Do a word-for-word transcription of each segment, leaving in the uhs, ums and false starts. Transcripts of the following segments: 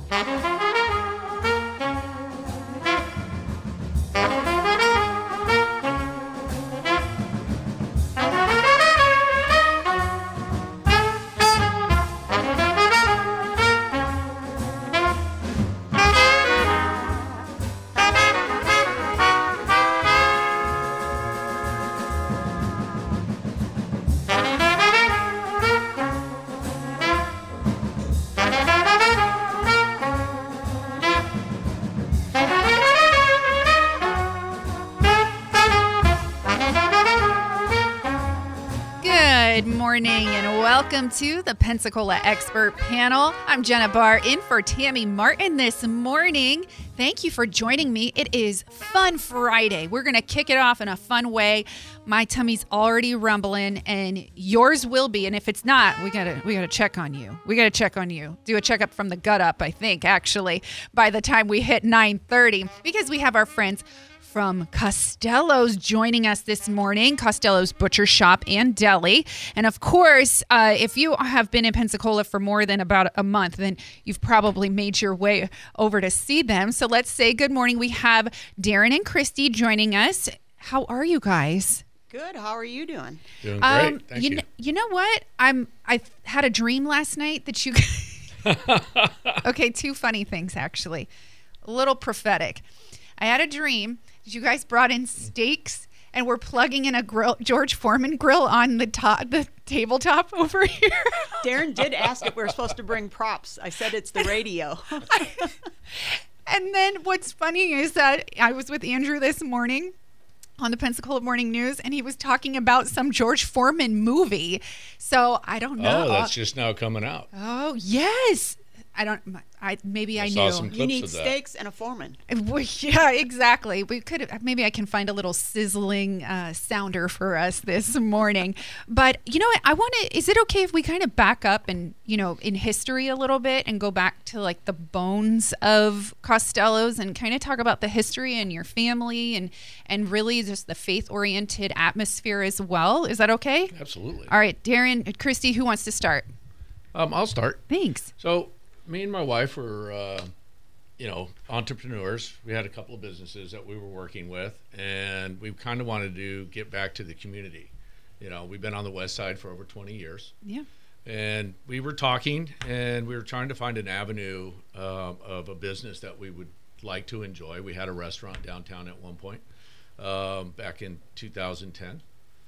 Morning and welcome to the Pensacola Expert Panel. I'm Jenna Barr in for Tammy Martin this morning. Thank you for joining me. It is Fun Friday. We're going to kick it off in a fun way. My tummy's already rumbling and yours will be. And if it's not, we got to we got to check on you. We got to check on you. Do a checkup from the gut up, I think, actually, by the time we hit nine thirty, because we have our friends from Costello's joining us this morning, Costello's Butcher Shop and Deli. And of course, uh, if you have been in Pensacola for more than about a month, then you've probably made your way over to see them. So let's say good morning. We have Darren and Christy joining us. How are you guys? Good. How are you doing? Doing great. Um, Thank you. you. Kn- you know what? I'm. I had a dream last night that you. Okay, two funny things actually. A little prophetic. I had a dream. You guys brought in steaks and we're plugging in a grill, George Foreman grill on the top, the tabletop over here. Darren did ask if we were supposed to bring props. I said it's the radio. And then what's funny is that I was with Andrew this morning on the Pensacola Morning News, and he was talking about some George Foreman movie. So I don't know. Oh, that's just now coming out. Oh, yes. I don't. I maybe I, I saw knew. some clips You need of that. steaks and a foreman. Yeah, exactly. We could maybe I can find a little sizzling uh, sounder for us this morning. But you know what? I want to. Is it okay if we kind of back up and you know in history a little bit and go back to like the bones of Costello's and kind of talk about the history and your family and and really just the faith-oriented atmosphere as well? Is that okay? Absolutely. All right, Darren, Christy, who wants to start? Um, I'll start. Thanks. So me and my wife were, uh, you know, entrepreneurs. We had a couple of businesses that we were working with, and we kind of wanted to get back to the community. You know, we've been on the west side for over twenty years. Yeah. And we were talking, and we were trying to find an avenue uh, of a business that we would like to enjoy. We had a restaurant downtown at one point um, back in two thousand ten.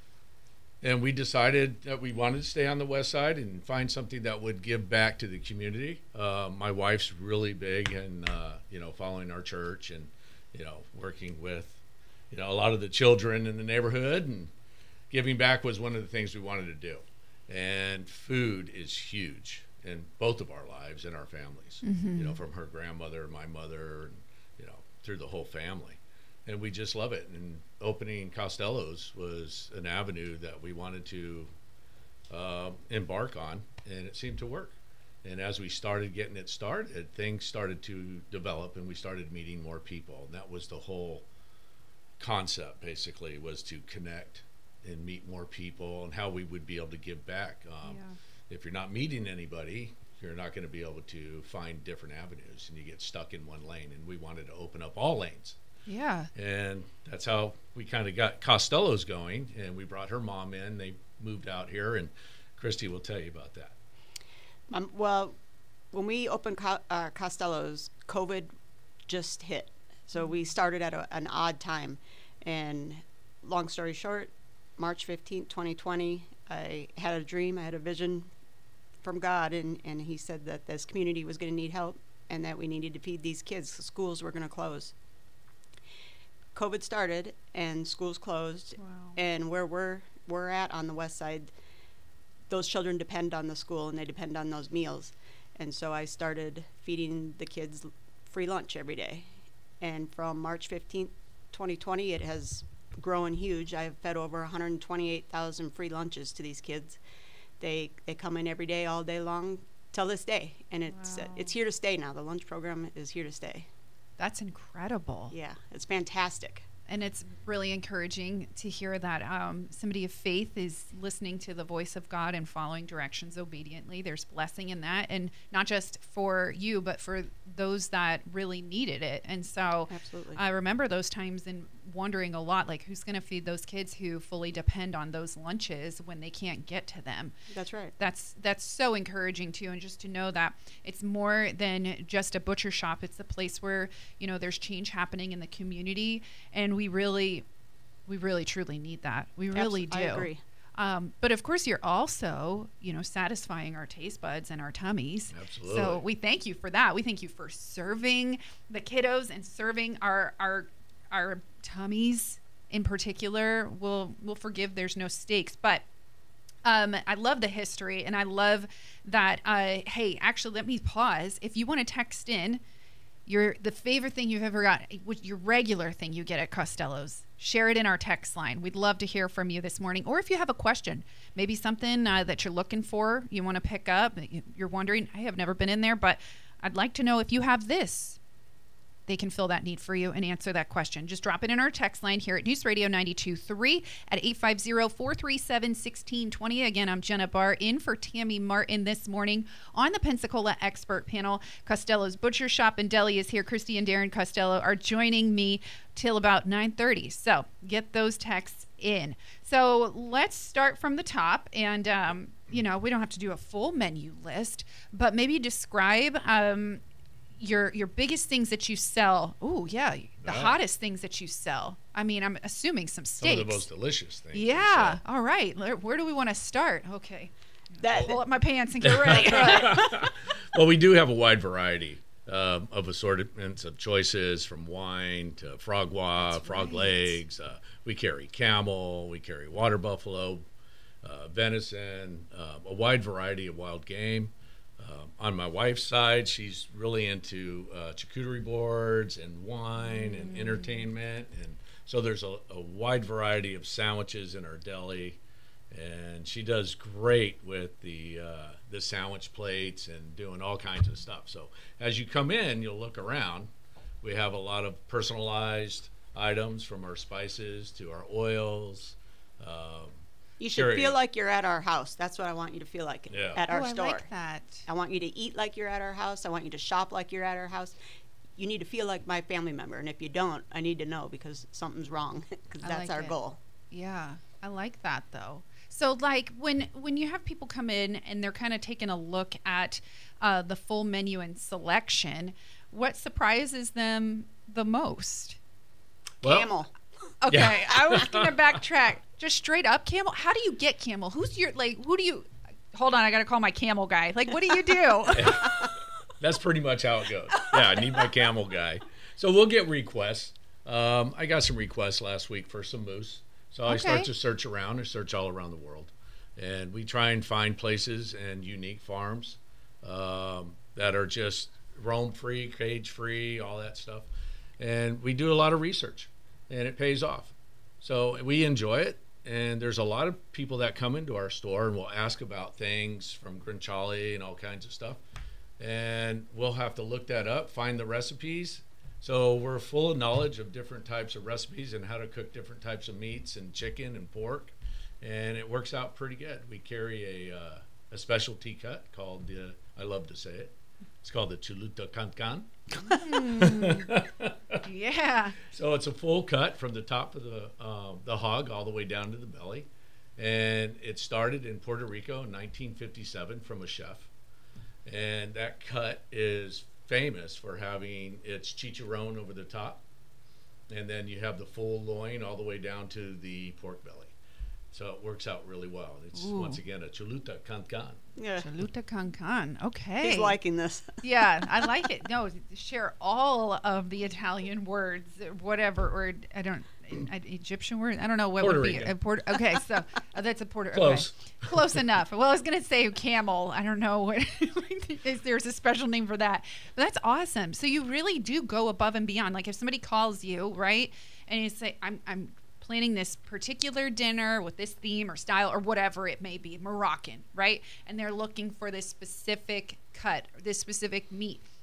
And we decided that we wanted to stay on the west side and find something that would give back to the community. Uh, my wife's really big and, uh, you know, following our church and, you know, working with, you know, a lot of the children in the neighborhood, and giving back was one of the things we wanted to do. And food is huge in both of our lives and our families, Mm-hmm. you know, from her grandmother, my mother, and, you know, through the whole family. And we just love it. And opening Costello's was an avenue that we wanted to uh, embark on, and it seemed to work. And as we started getting it started, things started to develop, and we started meeting more people. And that was the whole concept, basically, was to connect and meet more people and how we would be able to give back. Um, Yeah. If you're not meeting anybody, you're not going to be able to find different avenues, and you get stuck in one lane. And we wanted to open up all lanes. Yeah. And that's how we kind of got Costello's going, and we brought her mom in. They moved out here, and Christy will tell you about that. Um, well, when we opened Co- uh, Costello's, COVID just hit. So we started at a, an odd time. And long story short, March fifteenth, twenty twenty, I had a dream, I had a vision from God, and, and he said that this community was going to need help and that we needed to feed these kids. The schools were going to close. COVID started and schools closed. Wow. And where we're we're at on the west side, those children depend on the school and they depend on those meals. And so I started feeding the kids free lunch every day. And from March fifteenth, twenty twenty, it has grown huge. I've fed over one hundred twenty-eight thousand free lunches to these kids. They they come in every day, all day long, till this day. And it's Wow. uh, it's here to stay now. The lunch program is here to stay. That's incredible. Yeah, it's fantastic. and it's really encouraging to hear that um, somebody of faith is listening to the voice of God and following directions obediently. There's blessing in that, and not just for you, but for those that really needed it. And so Absolutely. I remember those times and wondering a lot, like, who's going to feed those kids who fully depend on those lunches when they can't get to them? That's right. That's that's so encouraging too, and just to know that it's more than just a butcher shop. It's a place where, you know, there's change happening in the community, and we really, we really truly need that. We really Abso- do. I agree. Um, but of course, you're also, you know, satisfying our taste buds and our tummies. Absolutely. So we thank you for that. We thank you for serving the kiddos and serving our our our tummies in particular. We'll we'll forgive. There's no stakes, but. Um, I love the history, and I love that. Uh, hey, actually, let me pause. If you want to text in your the favorite thing you've ever got, your regular thing you get at Costello's, share it in our text line. We'd love to hear from you this morning. Or if you have a question, maybe something uh, that you're looking for, you want to pick up, you're wondering, I have never been in there, but I'd like to know if you have this. They can fill that need for you and answer that question. Just drop it in our text line here at News Radio ninety-two point three at eight five zero, four three seven, one six two zero. Again, I'm Jenna Barr in for Tammy Martin this morning on the Pensacola Expert Panel. Costello's Butcher Shop and Deli is here. Christy and Darren Costello are joining me till about nine thirty. So get those texts in. So let's start from the top. And, um, you know, we don't have to do a full menu list, but maybe describe um, your your biggest things that you sell. Oh, yeah. The Yeah. hottest things that you sell. I mean, I'm assuming some steaks. Some of the most delicious things. we Yeah. sell. All right. Where, where do we want to start? Okay. That, Pull up my pants and get ready. All right. Well, we do have a wide variety um, of assortments of choices, from wine to frog wa, That's frog right. legs. Uh, we carry camel, we carry water buffalo, uh, venison, uh, a wide variety of wild game. Um, on my wife's side, she's really into uh, charcuterie boards and wine and entertainment, and so there's a, a wide variety of sandwiches in our deli. And she does great with the uh, the sandwich plates and doing all kinds of stuff. So as you come in, you'll look around. We have a lot of personalized items, from our spices to our oils. Um, you should Sure. feel like you're at our house. That's what I want you to feel like Yeah. at our oh, store. I like that. I want you to eat like you're at our house. I want you to shop like you're at our house. You need to feel like my family member. And if you don't, I need to know, because something's wrong, because I that's like our it. goal. Yeah, I like that though. So like when when you have people come in and they're kind of taking a look at uh, the full menu and selection, what surprises them the most? well, Camel. Okay, Yeah. I was gonna backtrack. Just straight up camel. How do you get camel? Who's your like? Who do you? Hold on, I gotta call my camel guy. Like, what do you do? That's pretty much how it goes. Yeah, I need my camel guy. So we'll get requests. Um, I got some requests last week for some moose. So I Okay. start to search around. I search all around the world. And we try and find places and unique farms um, that are just roam free, cage free, all that stuff. And we do a lot of research, and it pays off. So we enjoy it. And there's a lot of people that come into our store and will ask about things from guanciale and all kinds of stuff. And we'll have to look that up, find the recipes. So we're full of knowledge of different types of recipes and how to cook different types of meats and chicken and pork. And it works out pretty good. We carry a, uh, a specialty cut called, uh, I love to say it, it's called the Chuluta Cancan. Yeah. So it's a full cut from the top of the uh, the hog all the way down to the belly. And it started in Puerto Rico in nineteen fifty-seven from a chef. And that cut is famous for having its chicharron over the top. And then you have the full loin all the way down to the pork belly. So it works out really well. It's, Ooh. once again, a Chuluta Cancan. Yeah. Chaluta Cancan. Okay. He's liking this. Yeah, I like it. No, share all of the Italian words, whatever, or I don't, an Egyptian word. I don't know what Puerto would be. Rican. A Puerto, okay, so uh, that's a Puerto. Close. Okay. Close enough. Well, I was gonna say camel. I don't know what. Is there's a special name for that? But that's awesome. So you really do go above and beyond. Like if somebody calls you, right, and you say, "I'm, I'm." planning this particular dinner with this theme or style or whatever it may be, Moroccan, right? And they're looking for this specific cut or this specific meat.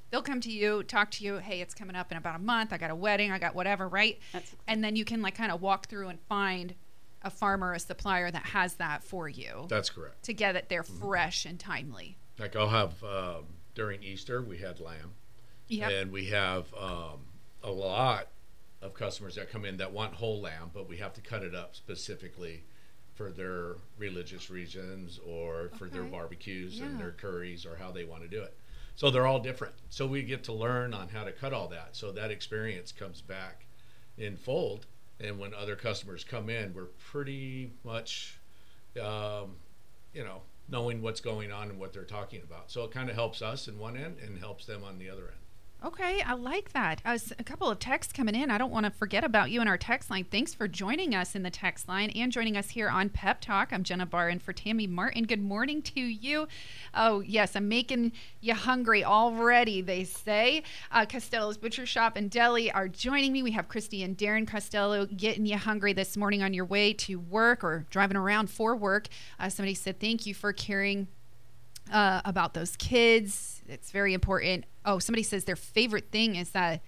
they'll come to you, talk to you. Hey, it's coming up in about a month. I got a wedding. I got whatever, right? That's and then you can like kind of walk through and find a farmer, a supplier that has that for you. That's correct. To get it there fresh and timely. Like I'll have, um, during Easter, we had lamb. Yep. And we have um, a lot of customers that come in that want whole lamb, but we have to cut it up specifically for their religious reasons or for their Okay. barbecues Yeah. and their curries or how they want to do it. So they're all different. So we get to learn on how to cut all that. So that experience comes back in fold. And when other customers come in, we're pretty much, um, you know, knowing what's going on and what they're talking about. So it kind of helps us in one end and helps them on the other end. Okay, I like that. Uh, s- a couple of texts coming in. I don't want to forget about you in our text line. Thanks for joining us in the text line and joining us here on Pep Talk. I'm Jenna Barr in for Tammy Martin. Good morning to you. Oh, yes, I'm making you hungry already, they say. Uh, Costello's Butcher Shop and Deli are joining me. We have Christy and Darren Costello getting you hungry this morning on your way to work or driving around for work. Uh, somebody said thank you for caring uh, about those kids. It's very important. Oh, somebody says their favorite thing is that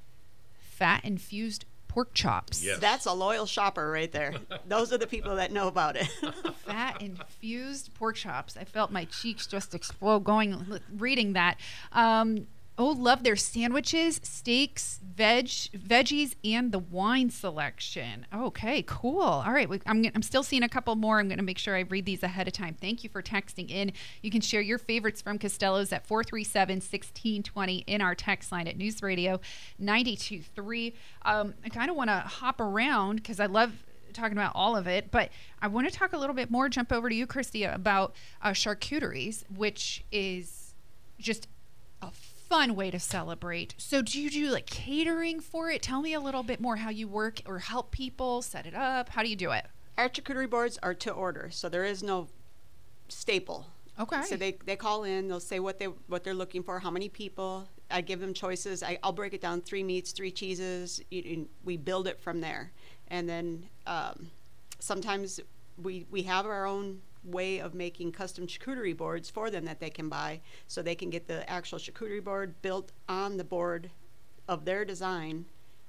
fat infused pork chops. Yes. That's a loyal shopper right there. Those are the people that know about it. Fat infused pork chops. I felt my cheeks just explode going reading that. Um, oh, love their sandwiches, steaks, veg, veggies, and the wine selection. Okay, cool. All right, we, I'm, I'm still seeing a couple more. I'm going to make sure I read these ahead of time. Thank you for texting in. You can share your favorites from Costello's at four three seven, one six two zero in our text line at News Radio ninety-two point three. Um, I kind of want to hop around because I love talking about all of it, but I want to talk a little bit more, jump over to you, Christy, about uh, charcuteries, which is just a fun way to celebrate. So do you do like catering for it? Tell me a little bit more how you work or help people set it up. How do you do it? Our charcuterie boards are to order, so there is no staple. Okay. So they, they call in, they'll say what they what they're looking for, how many people. I give them choices. I, I'll break it down: three meats, three cheeses. You, you, we build it from there, and then um, sometimes we we have our own way of making custom charcuterie boards for them that they can buy, so they can get the actual charcuterie board built on the board of their design.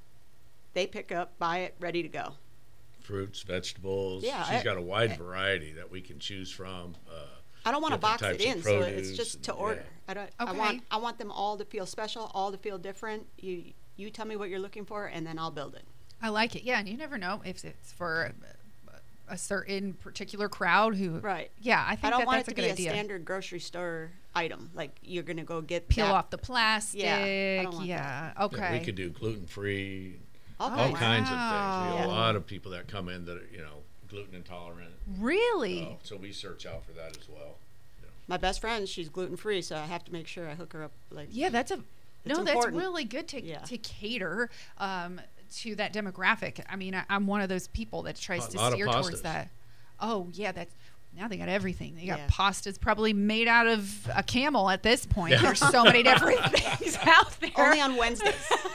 They pick up, buy it, ready to go. Fruits, vegetables. Yeah, She's I- got a wide variety that we can choose from. Uh, I don't want to different box it types of in, so it's produce just and- to order. yeah. I don't. I Okay. want. I want them all to feel special, all to feel different. You you tell me what you're looking for, and then I'll build it. I like it. Yeah, and you never know if it's for a, a certain particular crowd who. Right. Yeah, I think I don't that want that's it to a good be idea. a standard grocery store item. Like you're gonna go get Peel that. off the plastic. I don't want Yeah. yeah, Okay. we could do gluten free, All all kinds. kinds of things. We have Wow. a lot of people that come in that are, you know, gluten intolerant. Really? Oh, so we search out for that as well. My best friend, she's gluten free, so I have to make sure I hook her up. Like Yeah, that's a no. That's important. really good to Yeah. to cater um, to that demographic. I mean, I, I'm one of those people that tries A to lot of steer towards pastas. that. Oh yeah, that's now they got everything. They got Yeah. pastas probably made out of a camel at this point. There's so many different things out there. only on Wednesdays.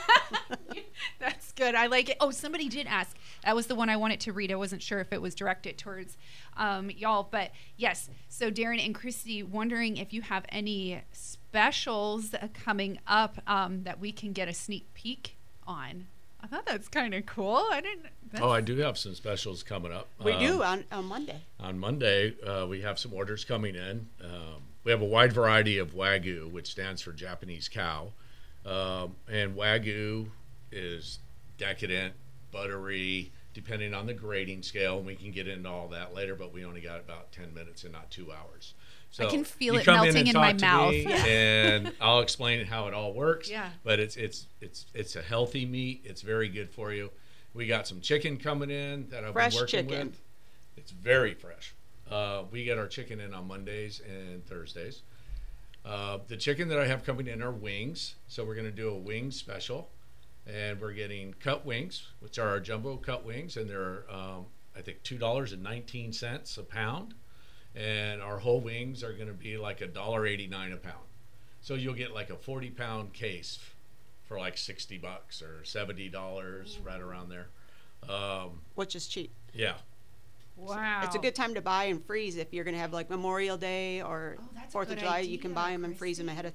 That's good. I like it. Oh, somebody did ask. That was the one I wanted to read. I wasn't sure if it was directed towards um, y'all, but yes. So Darren and Christy, wondering if you have any specials uh, coming up um, that we can get a sneak peek on. I thought that's kind of cool. I didn't. Oh, I do have some specials coming up. we Um, do on, on Monday. On Monday, uh, we have some orders coming in. Um, we have a wide variety of Wagyu, which stands for Japanese cow. Um, and Wagyu is decadent, buttery, depending on the grading scale. And we can get into all that later, but we only got about ten minutes and not two hours. So I can feel you it come melting and in my talk to mouth. me, Yeah. and I'll explain how it all works. Yeah. But it's it's it's it's a healthy meat. It's very good for you. We got some chicken coming in that I've Fresh been working chicken. with. It's very fresh. Uh, we get our chicken in on Mondays and Thursdays. Uh, the chicken that I have coming in are wings. So we're going to do a wing special. And we're getting cut wings, which are our jumbo cut wings. And they're, um, I think, two dollars and nineteen cents a pound. And our whole wings are going to be like one dollar and eighty-nine cents a pound. So you'll get like a forty pound case for like sixty bucks or seventy dollars, right around there. Um, Which is cheap. yeah. Wow. It's a good time to buy and freeze if you're going to have like Memorial Day or Oh, that's a Fourth of good July. You can idea, buy them and freeze them Christy. ahead of time.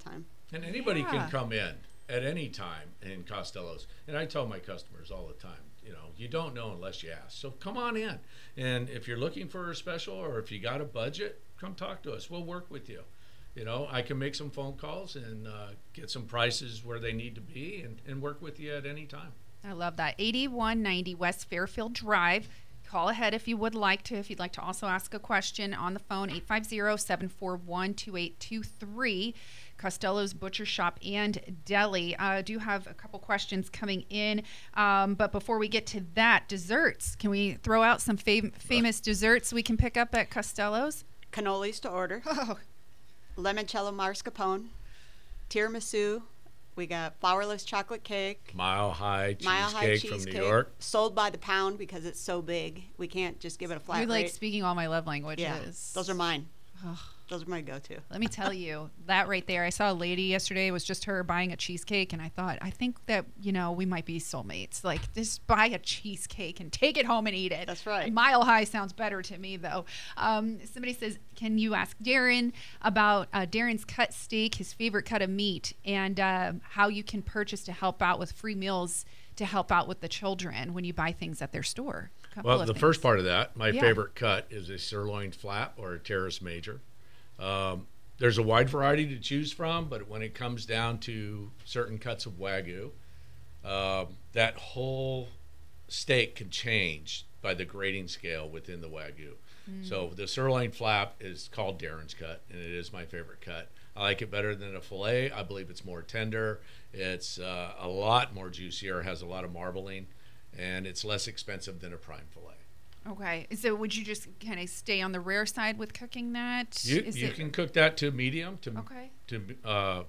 And anybody Yeah. can come in at any time in Costello's. And I tell my customers all the time, you know, you don't know unless you ask. So come on in. And if you're looking for a special or if you got a budget, come talk to us. We'll work with you. You know, I can make some phone calls and uh, get some prices where they need to be and, and work with you at any time. I love that. eighty-one ninety West Fairfield Drive. Call ahead if you would like to. If you'd like to also ask a question on the phone, eight five zero, seven four one, two eight two three. Costello's Butcher Shop and Deli. I uh, do have a couple questions coming in. Um, but before we get to that, desserts. Can we throw out some fam- famous desserts we can pick up at Costello's? Cannolis to order. Oh, Limoncello mascarpone. Tiramisu. We got flourless chocolate cake. Mile High Mile High Cheesecake from New cheesecake. York. Sold by the pound because it's so big. We can't just give it a flat you're like rate. speaking all my love languages. Yeah, those are mine. Ugh. Those are my go-to. Let me tell you, that right there, I saw a lady yesterday, it was just her buying a cheesecake, and I thought, I think that, you know, we might be soulmates. Like, just buy a cheesecake and take it home and eat it. That's right. Mile High sounds better to me, though. Um, somebody says, can you ask Darren about uh, Darren's cut steak, his favorite cut of meat, and uh, how you can purchase to help out with free meals to help out with the children when you buy things at their store? Couple Well, of the things. first part of that, my Yeah. favorite cut is a sirloin flat or a terrace major. Um, there's a wide variety to choose from, but when it comes down to certain cuts of Wagyu, uh, that whole steak can change by the grading scale within the Wagyu. Mm. So the sirloin flap is called Darren's cut, and it is my favorite cut. I like it better than a filet. I believe it's more tender. It's uh, a lot more juicier, has a lot of marbling, and it's less expensive than a prime filet. Okay. So would you just kind of stay on the rare side with cooking that? You, Is you it- can cook that to medium, to Okay. to uh,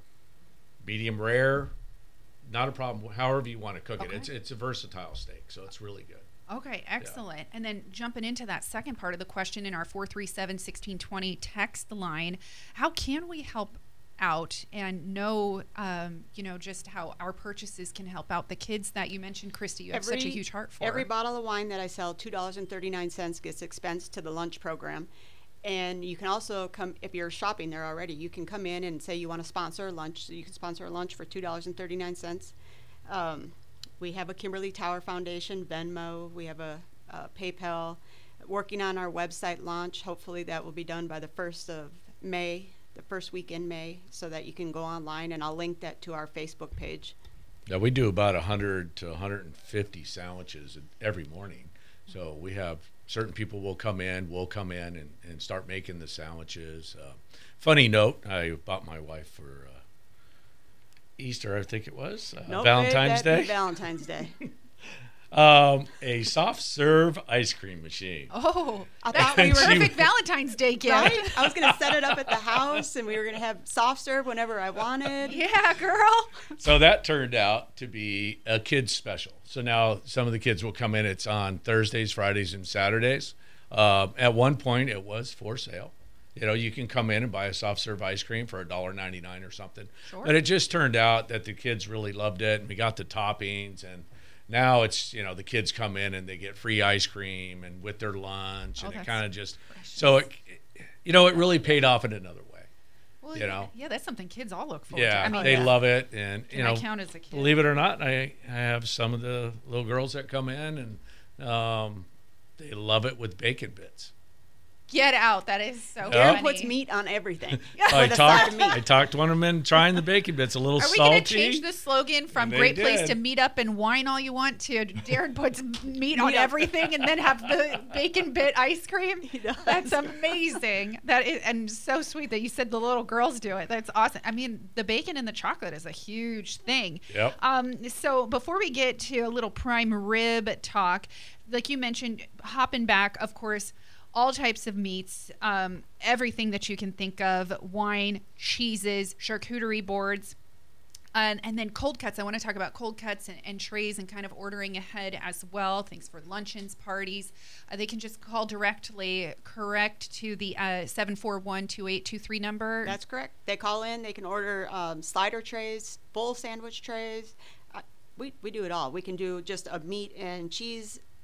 medium rare, not a problem. However you want to cook Okay. it, it's it's a versatile steak, so it's really good. Okay, excellent. And then jumping into that second part of the question in our four three seven, one six two zero text line, how can we help out and know, um, you know, just how our purchases can help out the kids that you mentioned, Christy, you have such a huge heart for? Every bottle of wine that I sell, two dollars and thirty-nine cents gets expensed to the lunch program. And you can also come, if you're shopping there already, you can come in and say you want to sponsor a lunch. So you can sponsor a lunch for two dollars and thirty-nine cents. Um, we have a Kimberly Tower Foundation, Venmo. We have a, a PayPal. Working on our website launch. Hopefully that will be done by the first of May, the first week in May, so that you can go online, and I'll link that to our Facebook page. Now we do about one hundred to one hundred fifty sandwiches every morning. So we have certain people will come in, we'll come in and, and start making the sandwiches. Uh, funny note, I bought my wife for uh, Easter, I think it was, uh, Nope, Valentine's babe, that'd Day, be Valentine's Day. um, a soft serve ice cream machine. Oh, I that's thought the we were- perfect Valentine's Day gift. Right? I was going to set it up at the house, and we were going to have soft serve whenever I wanted. Yeah, girl. So that turned out to be a kid's special. So now some of the kids will come in. It's on Thursdays, Fridays, and Saturdays. Um, at one point, it was for sale. You know, you can come in and buy a soft serve ice cream for one dollar and ninety-nine cents or something. Sure. But it just turned out that the kids really loved it, and we got the toppings. And now it's, you know, the kids come in and they get free ice cream and with their lunch. Oh, And it that's kind of just, so, it, you know, it really paid off in another way. Well, You yeah, know. yeah, that's something kids all look forward to. Yeah, I mean, they yeah. love it, and you can know, I count as a kid? believe it or not, I, I have some of the little girls that come in, and um, they love it with bacon bits. Get out. That is so Yeah. Darren funny. puts meat on everything. I With a side talked, of meat. I talked one of them in trying the bacon bits, a little Are we salty. going to change the slogan from And they great place did. to meet up and wine all you want to Darren puts meat on Meat up. everything and then have the bacon bit ice cream? He does. That's amazing. That is, and so sweet that you said the little girls do it. That's awesome. I mean, the bacon and the chocolate is a huge thing. Yep. Um, so before we get to a little prime rib talk, like you mentioned, hopping back, of course, all types of meats, um, everything that you can think of, wine, cheeses, charcuterie boards, and, and then cold cuts. I want to talk about cold cuts and, and trays and kind of ordering ahead as well. Things for luncheons, parties. Uh, they can just call directly, correct, to the uh, seven four one, two eight two three number. That's correct. They call in. They can order um, slider trays, full sandwich trays. Uh, we, we do it all. We can do just a meat and cheese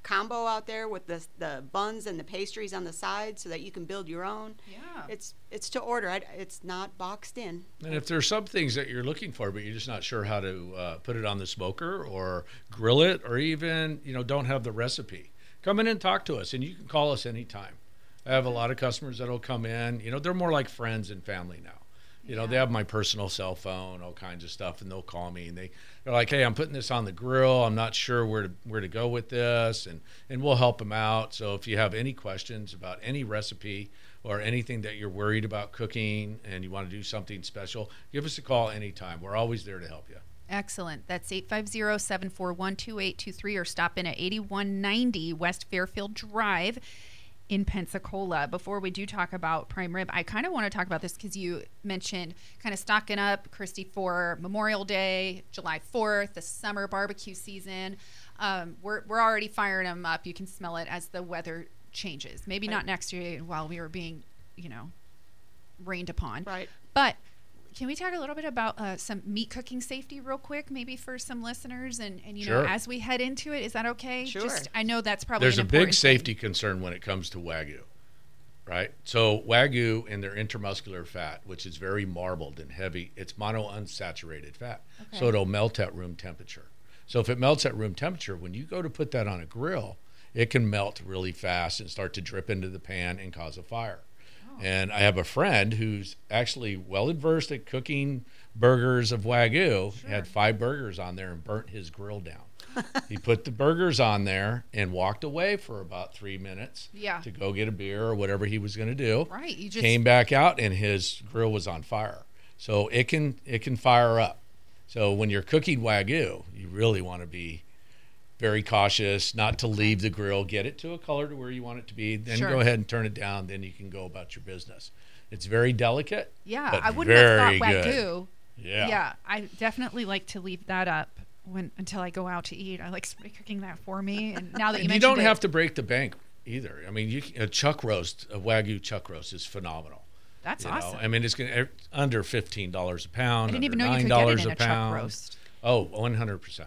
combo out there with the the buns and the pastries on the side, so that you can build your own. Yeah. It's it's to order. I, it's not boxed in. And if there's some things that you're looking for, but you're just not sure how to uh, put it on the smoker or grill it, or even, you know, don't have the recipe, come in and talk to us, and you can call us anytime. I have a lot of customers that'll come in. You know, they're more like friends and family now. You know, Yeah. they have my personal cell phone, all kinds of stuff, and they'll call me, and they, they're like, hey, I'm putting this on the grill. I'm not sure where to, where to go with this, and, and we'll help them out. So if you have any questions about any recipe or anything that you're worried about cooking and you want to do something special, give us a call anytime. We're always there to help you. Excellent. That's eight five zero, seven four one, two eight two three, or stop in at eighty-one ninety West Fairfield Drive in Pensacola. Before we do talk about prime rib, I kind of want to talk about this because you mentioned kind of stocking up, Christy, for Memorial Day, July fourth, the summer barbecue season. Um, we're, we're already firing them up. You can smell it as the weather changes. Maybe not next year while we were being, you know, rained upon. Right. But can we talk a little bit about uh, some meat cooking safety real quick, maybe for some listeners? And, and you Sure. know, as we head into it, is that okay? Sure. Just, I know that's probably There's an a big important safety thing. concern when it comes to Wagyu, right? So Wagyu in their intermuscular fat, which is very marbled and heavy, it's monounsaturated fat. Okay. So it'll melt at room temperature. So if it melts at room temperature, when you go to put that on a grill, it can melt really fast and start to drip into the pan and cause a fire. Oh. And I have a friend who's actually well versed at cooking burgers of Wagyu. Sure. He had five burgers on there and burnt his grill down. He put the burgers on there and walked away for about three minutes Yeah. to go get a beer or whatever he was going to do. Right. You just Came back out and his grill was on fire. So it can it can fire up. So when you're cooking Wagyu, you really want to be very cautious not to leave the grill. Get it to a color to where you want it to be. Then Sure. go ahead and turn it down. Then you can go about your business. It's very delicate. yeah, but I wouldn't have very thought good. Wagyu. Yeah. Yeah, I definitely like to leave that up when until I go out to eat. I like somebody cooking that for me. And now that you And you mentioned don't it, have to break the bank either. I mean, you can, a chuck roast, a Wagyu chuck roast is phenomenal. that's You awesome. know, I mean, it's gonna under fifteen dollars a pound. I didn't even under know you nine could get it dollars in a chuck pound. roast. Oh, one hundred percent.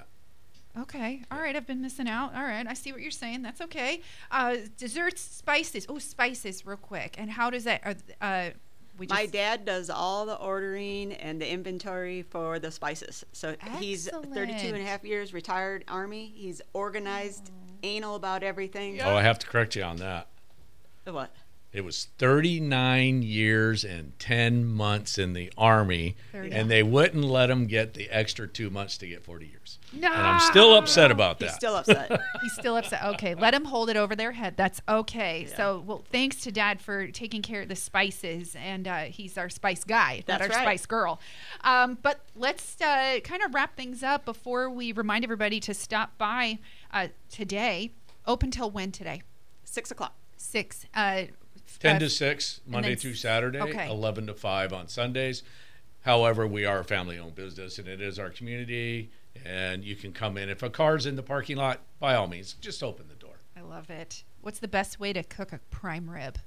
Okay. All right. I've been missing out. All right. I see what you're saying. That's okay. Uh, desserts, spices. Oh, spices, real quick. And how does that? Are, uh, we just, My dad does all the ordering and the inventory for the spices. So he's thirty-two and a half years retired Army. He's organized, anal about everything. Oh, I have to correct you on that. What? It was thirty-nine years and ten months in the Army, thirty. and they wouldn't let him get the extra two months to get forty years. No. And I'm still upset about He's that. still upset. He's still upset. Okay, let him hold it over their head. That's okay. Yeah. So, well, thanks to Dad for taking care of the spices, and uh, he's our spice guy, not That's our right. spice girl. Um, but let's uh, kind of wrap things up before we remind everybody to stop by uh, today. Open till when today? Six o'clock. Six. Uh, ten uh, to six, Monday then through s- Saturday, okay. eleven to five on Sundays. However, we are a family-owned business, and it is our community, and you can come in. If a car's in the parking lot, by all means, just open the door. I love it. What's the best way to cook a prime rib?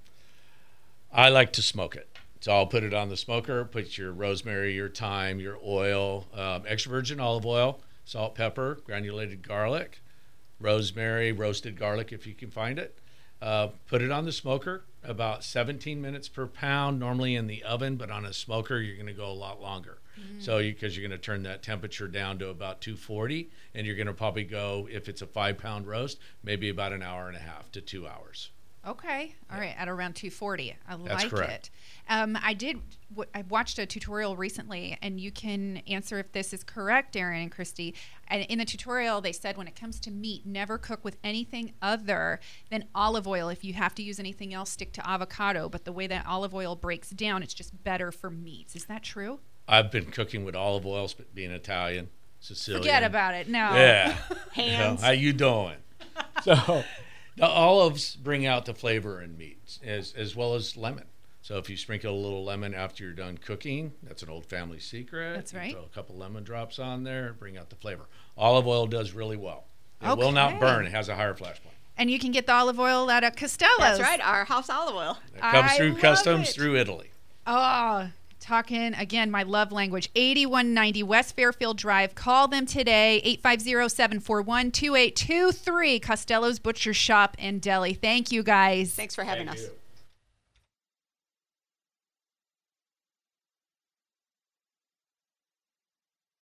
I like to smoke it. So I'll put it on the smoker, put your rosemary, your thyme, your oil, um, extra virgin olive oil, salt, pepper, granulated garlic, rosemary, roasted garlic if you can find it. Uh, put it on the smoker, about seventeen minutes per pound, normally in the oven, but on a smoker, you're going to go a lot longer. Mm. So because you, you're going to turn that temperature down to about two forty, and you're going to probably go, if it's a five pound roast, maybe about an hour and a half to two hours. Okay. All right. At around two forty. I That's like correct. it. Um, I did. W- I watched a tutorial recently, and you can answer if this is correct, Darren and Christy. And in the tutorial, they said when it comes to meat, never cook with anything other than olive oil. If you have to use anything else, stick to avocado. But the way that olive oil breaks down, it's just better for meats. Is that true? I've been cooking with olive oil, sp- being Italian, Sicilian. Forget about it. No. Yeah. Hands. So, how you doing? So the olives bring out the flavor in meats as as well as lemon. So if you sprinkle a little lemon after you're done cooking, that's an old family secret. That's You right. Throw a couple lemon drops on there, bring out the flavor. Olive oil does really well. It will not Okay. burn. It has a higher flash point. And you can get the olive oil out of Costello's. That's right. Our house olive oil. It comes I through love customs it. through Italy. Oh, Talking again, my love language, eighty-one ninety West Fairfield Drive. Call them today, eight five zero, seven four one, two eight two three. Costello's Butcher Shop and Deli. Thank you, guys. Thanks for having Thank us. you.